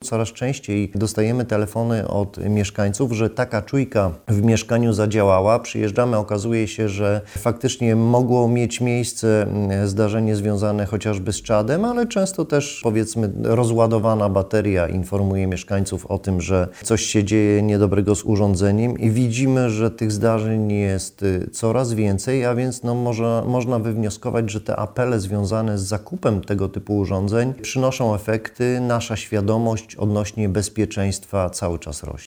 coraz częściej dostajemy telefony od mieszkańców, że taka czujka w mieszkaniu zadziałała. Przyjeżdżamy, okazuje się, że faktycznie mogło mieć miejsce zdarzenie związane chociażby z czadem, ale często też, powiedzmy, rozładowana bateria informuje mieszkańców o tym, że coś się dzieje niedobrego z urządzeniem i widzimy, że tych zdarzeń jest coraz więcej, a więc można wywnioskować, że te apele związane z zakupem tego typu urządzeń przynoszą efekty. Nasza świadomość odnośnie bezpieczeństwa cały czas rośnie.